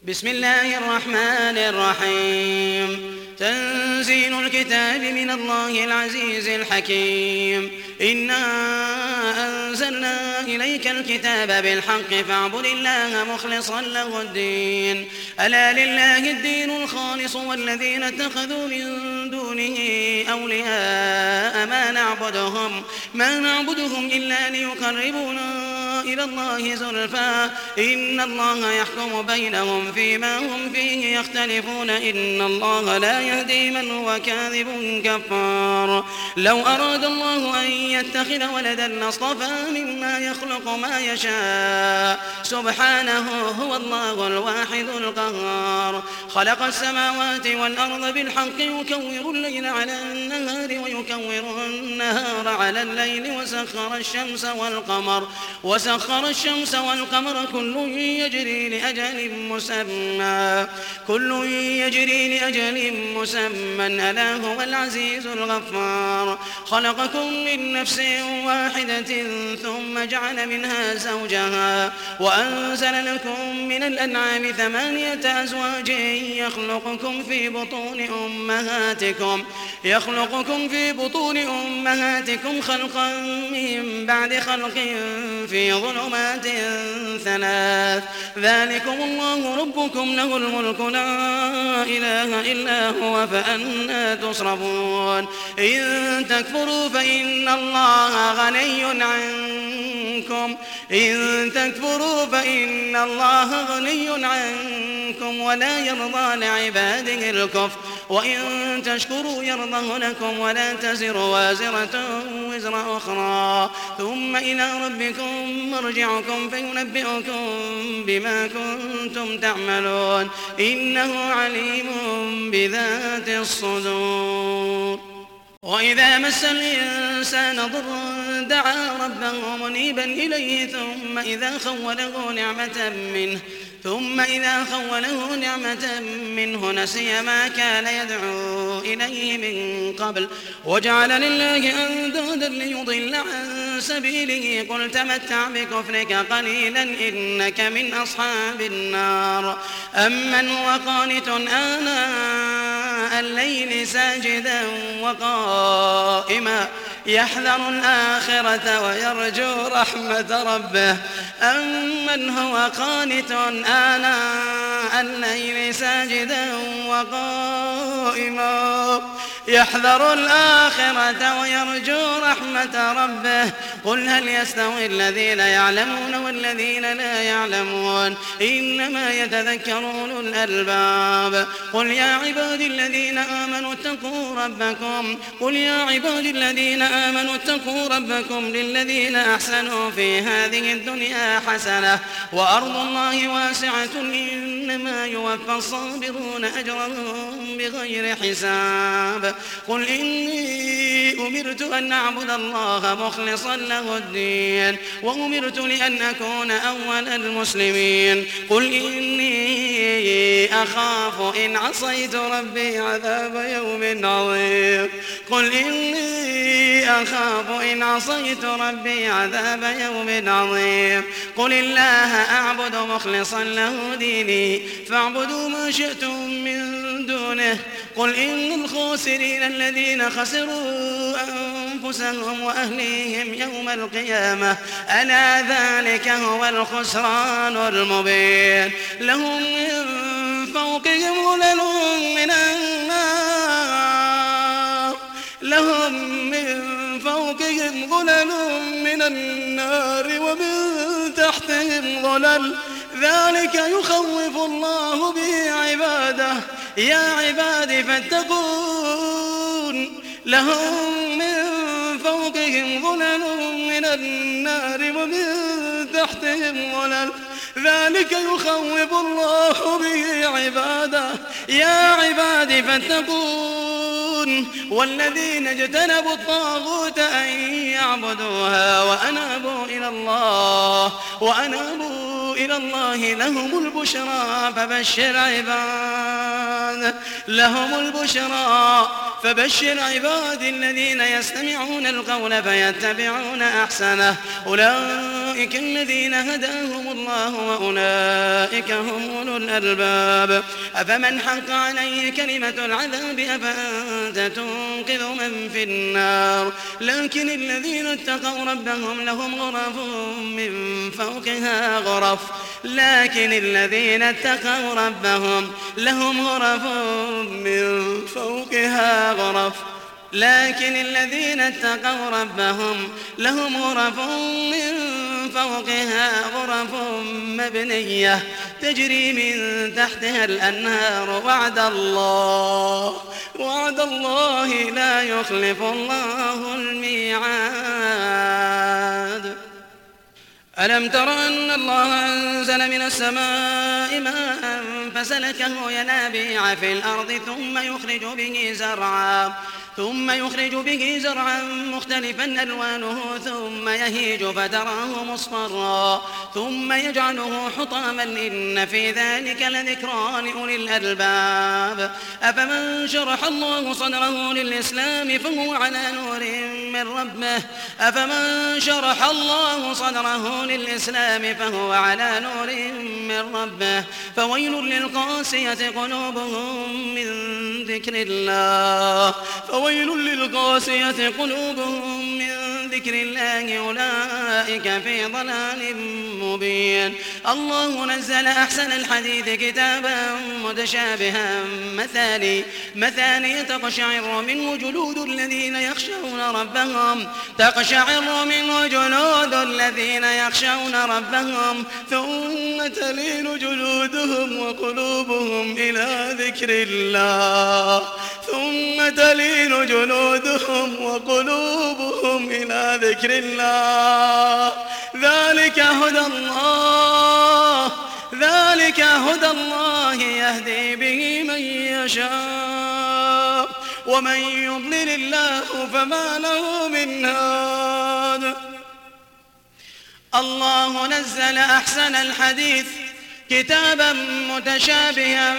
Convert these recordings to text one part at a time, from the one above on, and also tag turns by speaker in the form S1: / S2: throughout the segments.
S1: بسم الله الرحمن الرحيم. تنزيل الكتاب من الله العزيز الحكيم. إنا أنزلنا إليك الكتاب بالحق فاعبد الله مخلصا له الدين. ألا لله الدين الخالص والذين اتخذوا من دونه أولياء ما نعبدهم إلا ليقربونا إلى الله زلفى إن الله يحكم بينهم فيما هم فيه يختلفون إن الله لا يهدي من هو كاذب كفار. لو أراد الله أن يتخذ ولدا لاصطفى مما يخلق ما يشاء سبحانه هو الله الواحد القهار. خلق السماوات والأرض بالحق يكور الليل على النهار ويكور النهار على الليل وسخر الشمس والقمر كل يجري لأجل مسمى ألا هو العزيز الغفار. خلقكم من نفس واحدة ثم جعل منها زوجها وأنزل لكم من الأنعام 8 أزواج يخلقكم في بطون أمهاتكم خلقا من بعد خلق في ظلمات 3 ذلكم الله ربكم له الملك لا إله إلا هو فأنى تصرفون. إن تكفروا فإن الله غني عنكم ولا يرضى لعباده الكفر وإن تشكروا يرضه لكم ولا تزر وازرة وزر أخرى ثم إلى ربكم مرجعكم فينبئكم بما كنتم تعملون إنه عليم بذات الصدور. وإذا مس الإنسان ضر دعا ربه منيبا إليه ثم إذا خوله نعمة منه نسي ما كان يدعو إليه من قبل وجعل لله أندادا ليضل عن سبيله قل تمتع بكفرك قليلا إنك من أصحاب النار. أمن هو قانت آناء الليل ساجدا وقائما يحذر الآخرة ويرجو رحمة ربه أمن هو قانت آناء الليل ساجدا وقائما يحذر الآخرة ويرجو رحمة ربه قل هل يستوي الذين يعلمون والذين لا يعلمون إنما يتذكر أولو الألباب. قل يا عبادي الذين آمنوا اتقوا ربكم للذين أحسنوا في هذه الدنيا حسنة وأرض الله واسعة إنما يوفى الصابرون أجرهم بغير حساب. قل إني أمرت أن أعبد الله مخلصا له الدين وأمرت لأن أكون أول المسلمين. قل إني أخاف إن عصيت ربي عذاب يوم عظيم. قل الله أعبد مخلصا له ديني فاعبدوا ما شئتم من دونه. قل إن الخاسرين الذين خسروا أنفسهم وأهليهم يوم القيامة ألا ذلك هو الخسران المبين. لهم من فوقهم ظلل من النار ومن تحتهم ظلل ذلك يخوف الله به عباده يا عباد فاتقون. لهم من فوقهم ظلل من النار ومن تحتهم ظلل ذلك يخوف الله به عباده يا عباد فاتقون. يعلمون والذين اجتنبوا الطاغوت أن يعبدوها وأنابوا إلى الله لهم البشرى فبشر عباد الذين يستمعون القول فيتبعون أحسنه أولئك الذين هداهم الله وأولئك هم أولو الألباب أفمن حق عليه كلمة العذاب أفأنت تنقذ من في النار لكن الذين اتقوا ربهم لهم غرف من فوقها غرف لكن الذين اتقوا ربهم لهم غرف من فوقها غرف مبنية تجري من تحتها الأنهار وعد الله لا يخلف الله الميعاد ألم تر أن الله أنزل من السماء ماء فسلكه ينابيع في الأرض ثم يخرج به زرعا مختلفا ألوانه ثم يهيج فتراه مصفرا ثم يجعله حطاما إن في ذلك لذكرى لأولي الألباب أفمن شرح الله صدره للإسلام فهو على نور من ربه فويل للقاسية قلوبهم من ذكر الله أولئك في ضلال مبين الله نزل أحسن الحديث كتابا متشابها مثاني تقشعر منه جلود الذين يخشون ربهم ثم تلين جلودهم وقلوبهم إلى ذكر الله ذلك هدى الله يهدي به من يشاء ومن يضلل الله فما له من هاد الله نزل أحسن الحديث كتابا متشابها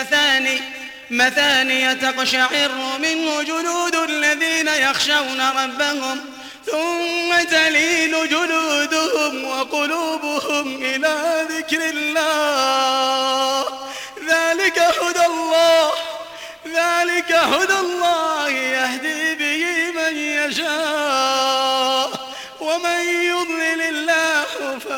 S1: مثاني تقشعر منه جلود الذين يخشون ربهم ثم تلين جلودهم وقلوبهم إلى ذكر الله ذلك هدى الله يهدي به من يشاء ومن يضلل الله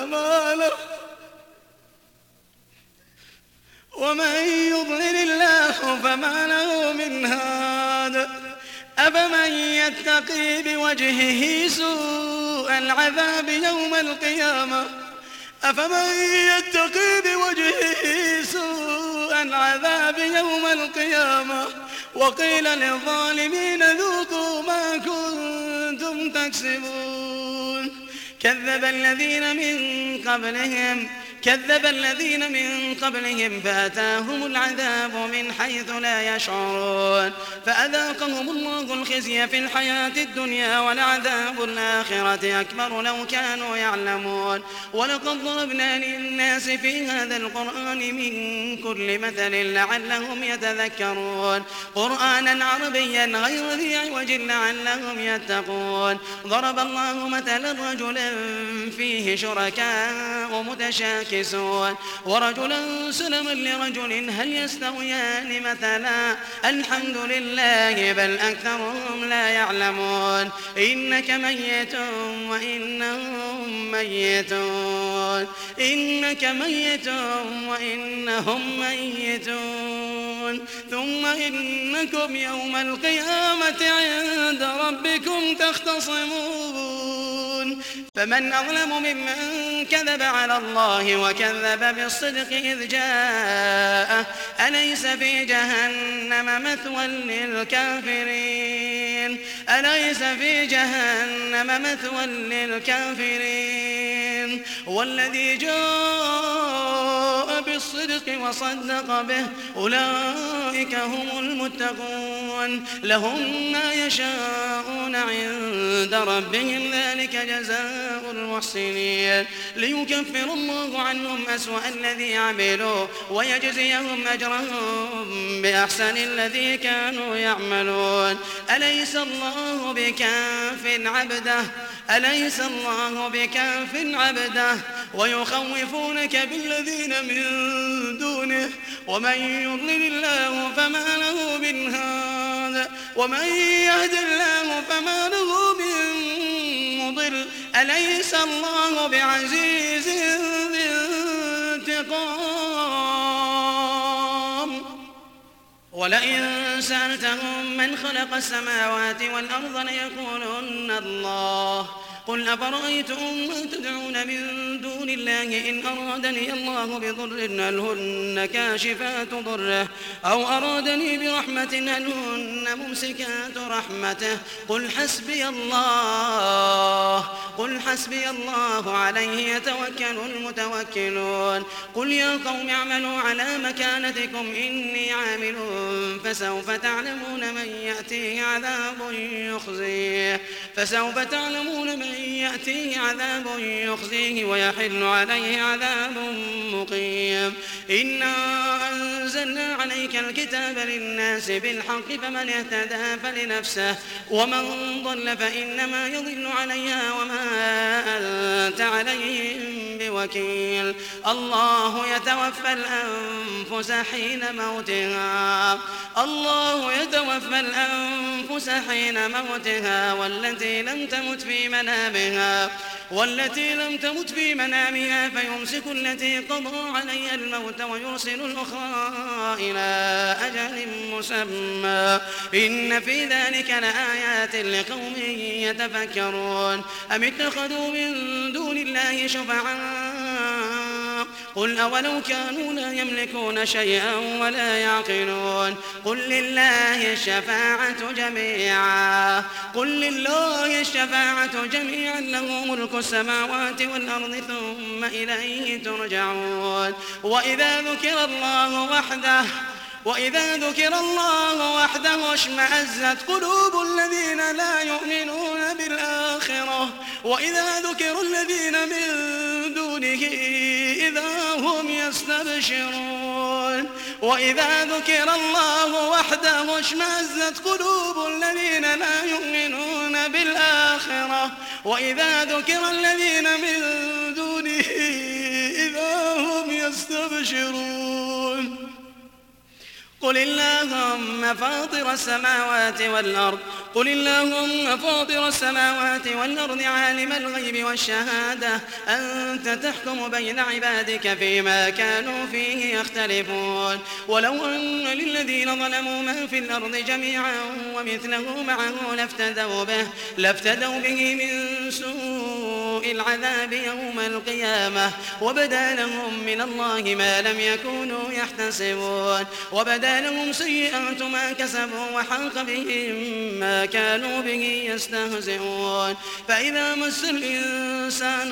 S1: فما له من هاد أفمن يتقي بوجهه سوء العذاب يوم القيامة وقيل للظالمين ذوقوا ما كنتم تكسبون كذب الذين من قبلهم فأتاهم العذاب من حيث لا يشعرون فأذاقهم الله الخزي في الحياة الدنيا ولعذاب الآخرة أكبر لو كانوا يعلمون ولقد ضربنا للناس في هذا القرآن من كل مثل لعلهم يتذكرون قرآنا عربيا غير ذي عوج لعلهم يتقون ضرب الله مثلا رجلا فيه شركاء متشاكسون ورجلا سلما لرجل هل يستويان مثلا الحمد لله بل أكثرهم لا يعلمون إنك ميت وإنهم ميتون ثم إنكم يوم القيامة عند ربكم تختصمون فمن أظلم ممن كذب على الله وكذب بالصدق إذ جاءه أليس في جهنم مثوى للكافرين أليس في جهنم مثوى للكافرين والذي جاء بالصدق وصدق به أولئك هم المتقون لهم ما يشاءون عند ربهم ذلك جزاء المحسنين ليكفر الله عنهم أسوأ الذي عملوا ويجزيهم أجرهم بأحسن الذي كانوا يعملون أليس الله بكاف عبده ويخوفونك بالذين من دونه ومن يضلل الله فما له من هاد ومن يهد الله فما له من مضل أليس الله بعزيز ذي انتقام ولئن سألتهم من خلق السماوات والأرض ليقولن الله قل أفرأيتم ما تدعون من دون الله إن أرادني الله بضر هل هن كاشفات ضره أو أرادني برحمة هل هن ممسكات رحمته قل حسبي الله عليه يتوكل المتوكلون قل يا قوم اعملوا على مكانتكم إني عامل فسوف تعلمون من يأتيه عذاب يخزيه ويحل عليه عذاب مقيم إنا أنزلنا عليك الكتاب للناس بالحق فمن اهتدى فلنفسه ومن ضل فإنما يضل عليها وما أنت عليهم بوكيل الله يتوفى الأنفس حين موتها والتي لم تمت في منامها فيمسك التي قضى عليها الموت ويرسل الأخرى إلى أجل مسمى إن في ذلك لآيات لقوم يتفكرون أم اتخذوا من دون الله شفعاء قل أولو كانوا لا يملكون شيئا ولا يعقلون قل لله الشفاعة جميعا له ملك السماوات والأرض ثم إليه ترجعون وإذا ذكر الله وحده اشمأزت قلوب الذين لا يؤمنون بالآخرة وإذا ذكر الذين من دونه إذا هم يستبشرون وإذا ذكر الله وحده اشمأزت قلوب الذين لا يؤمنون بالآخرة وإذا ذكر الذين من دونه إذا هم يستبشرون قل اللهم فاطر السماوات والأرض عالم الغيب والشهادة أنت تحكم بين عبادك فيما كانوا فيه يختلفون ولو أن للذين ظلموا ما في الأرض جميعا ومثله معه لافتدوا به من سوء العذاب يوم القيامة وبدا لهم من الله ما لم يكونوا يحتسبون وبدا لهم سيئات ما كسبوا وحاق بهم ما كانوا به يستهزئون فإذا مس الإنسان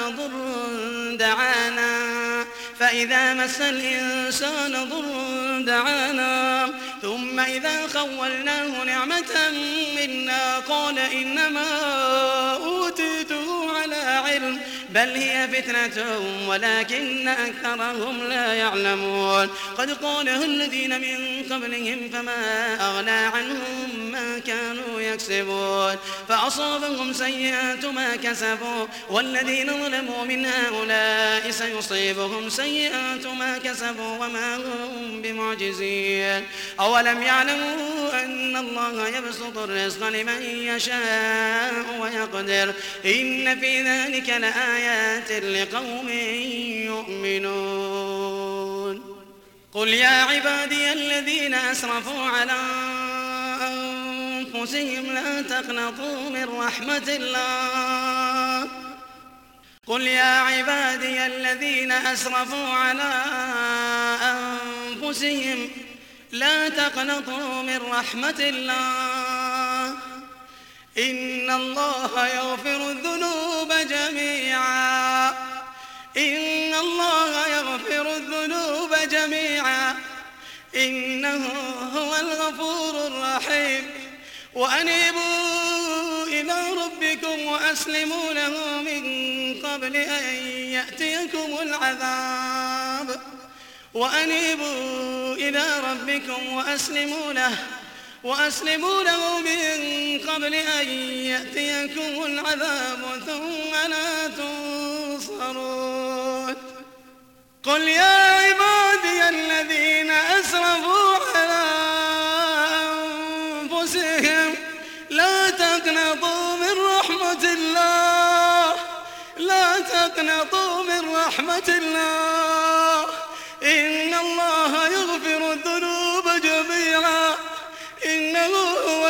S1: ضر دعانا ثم إذا خولناه نعمة منا قال إنما أوتيته على علم بل هي فتنة ولكن أكثرهم لا يعلمون قد قالها الذين من قبلهم فما أغنى عنهم ما كانوا يكسبون فأصابهم سيئات ما كسبوا والذين ظلموا من هؤلاء سيصيبهم سيئات ما كسبوا وما هم بمعجزين أولم يعلموا أن الله يبسط الرزق لمن يشاء ويقدر إن في ذلك لآيات لقوم يؤمنون قل يا عبادي الذين أسرفوا على أنفسهم لا تقنطوا من رحمة الله قل يا عبادي الذين أسرفوا على أنفسهم لا تقنطوا من رحمة الله إن الله يغفر الذنوب جميعا إن الله يغفر الذنوب جميعا إنه هو الغفور الرحيم وأنيبوا إلى ربكم وأسلموا له من قبل أن يأتيكم العذاب وأنيبوا إلى ربكم وأسلموا له من قبل أن يأتيكم العذاب ثم لا تنصرون قل يا عبادي الذين أسرفوا على أنفسهم لا تقنطوا من رحمة الله إن الله يغفر الذنوب جميعا إنه هو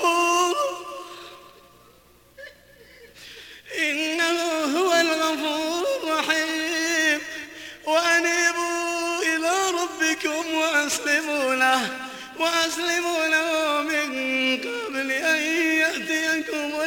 S1: الغفور الرحيم وأنيبوا إلى ربكم وأسلموا له من قبل أن يأتيكم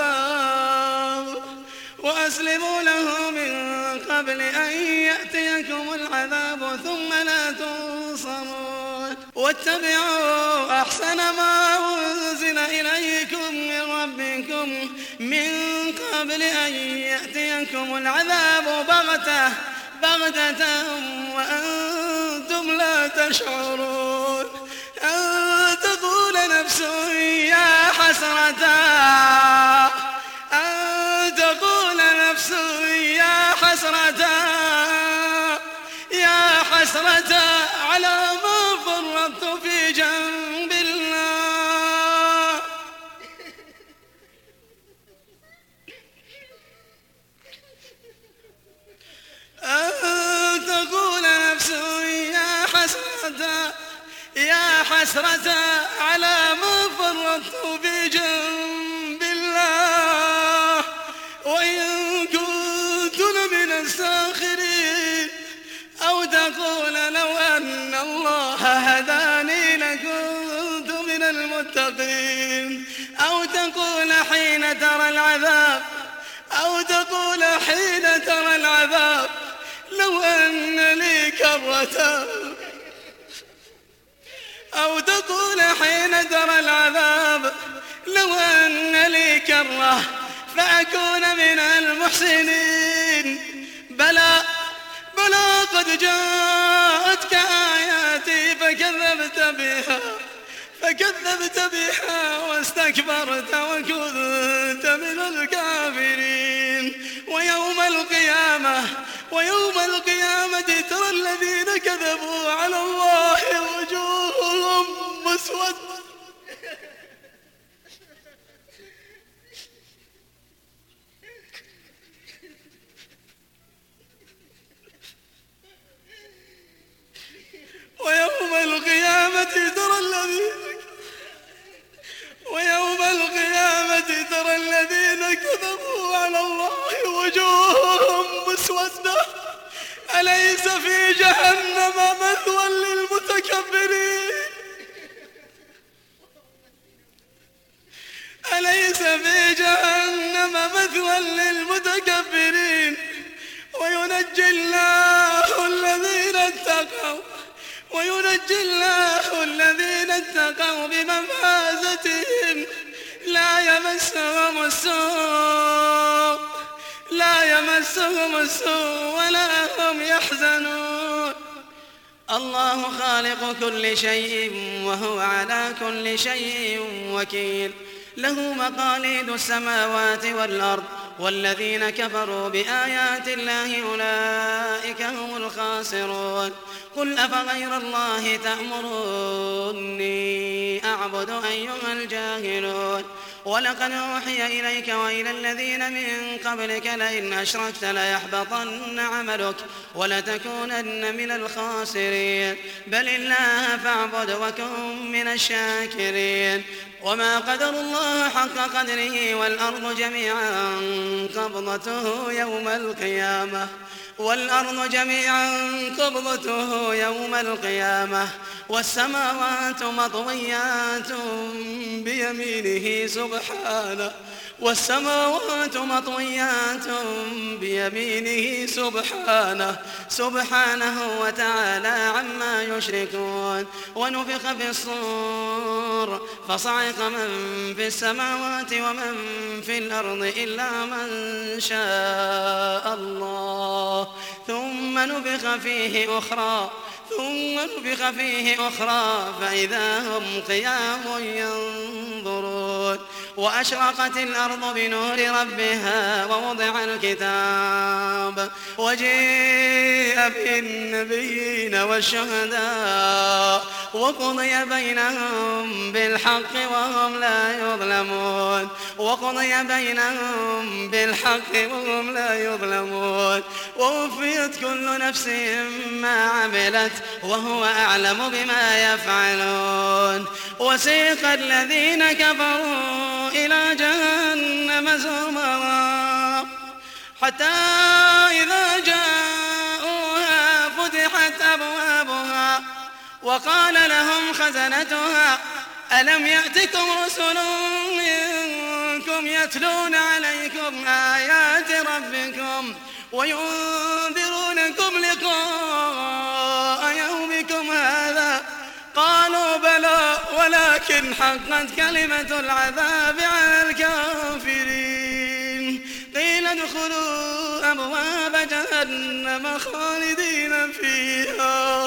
S1: العذاب ثم لا تنصرون واتبعوا أحسن ما أنزل إليكم من ربكم من قبل أن يأتيكم العذاب بغتة وأنتم لا تشعرون أن تقول نفس يا حسرة على ما فرطت في جنب الله أن تقول نفس يا حسرة على ما فرطت في جنب الله وإن كنت لمن الساخرين أو تقول لو أن الله هداني لكنت من المتقين أو تقول حين ترى العذاب لو أن لي كرة أو تقول حين ترى العذاب لو أن لي كرة فأكون من المحسنين بلى قد جاءتك آياتي فكذبت بها واستكبرت وكنت من الكافرين ويوم القيامة ترى الذين كذبوا على الله وجوههم مسودة ويوم القيامة ترى الذين كذبوا على الله وجوههم مسودة أليس في جهنم مثوى للمتكبرين وينجي الله الذين اتقوا بمفازتهم لا يمسهم السوء ولا هم يحزنون الله خالق كل شيء وهو على كل شيء وكيل له مقاليد السماوات والأرض والذين كفروا بآيات الله أولئك هم الخاسرون قل أفغير الله تأمروني أعبد أيها الجاهلون ولقد أوحي إليك وإلى الذين من قبلك لئن أشركت ليحبطن عملك ولتكونن من الخاسرين بل الله فاعبد وكن من الشاكرين وما قدر الله حق قدره والأرض جميعا قبضته يوم القيامة والسماوات مطويات بيمينه سبحانه وتعالى عما يشركون ونفخ في الصور فصعق من في السماوات ومن في الأرض إلا من شاء الله ثم نفخ فيه أخرى فإذا هم قيام ينظرون وأشرقت الأرض بنور ربها ووضع الكتاب وجيء بالنبيين والشهداء وقضي بينهم بالحق وهم لا يظلمون ووفيت كل نفس ما عملت وهو أعلم بما يفعلون وسيق الذين كفروا إلى جهنم زمرا حتى إذا جاءوها فتحت أبوابها وقال لهم خزنتها ألم يأتكم رسل منكم يتلون عليكم آيات ربكم وينذرونكم لقاء يومكم هذا قالوا بلى ولكن حقت كلمة العذاب على الكافرين قيل ادخلوا أبواب جهنم خالدين فيها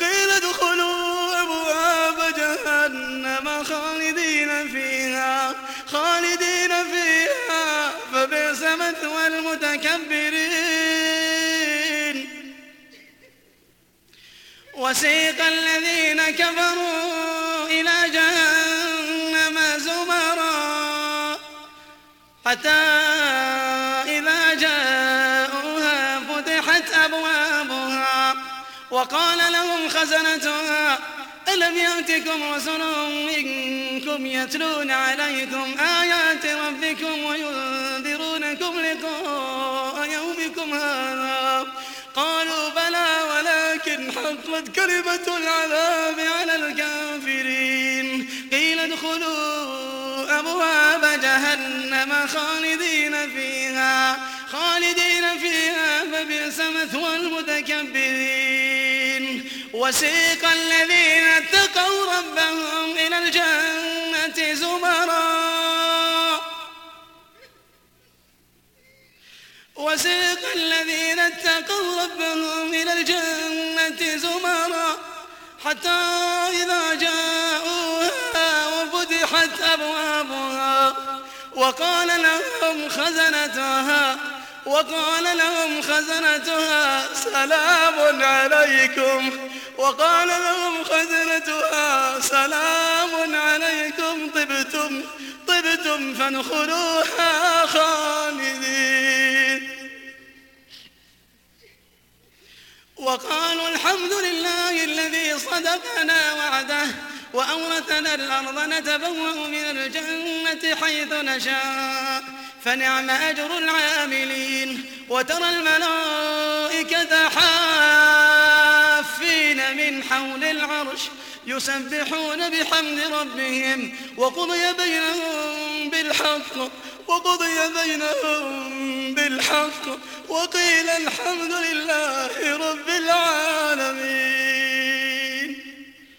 S1: فبئس مثوى المتكبرين وسيق الذين كفروا إلى جهنم زمرا حتى إذا جاءوها فتحت أبوابها وقال لهم خزنتها ألم يأتكم رسل منكم يتلون عليكم آيات ربكم وينذرونكم لقاء يومكم هذا قالوا بلى ولكن حقت كلمة العذاب على الكافرين قيل ادخلوا أبواب جهنم خالدين فيها فبئس مثوى المتكبرين وسيق الذين اتقوا ربهم إلى الجنة زمرا حتى إذا جاءوها وفتحت أبوابها وقال لهم خزنتها سلام عليكم طبتم فادخلوها خالدين وقالوا الحمد لله الذي صدقنا وعده وأورثنا الأرض نتبوأ من الجنة حيث نشاء فنعم أجر العاملين وترى الملائكة حافين من حول العرش يسبحون بحمد ربهم وقضي بينهم بالحق وقيل الحمد لله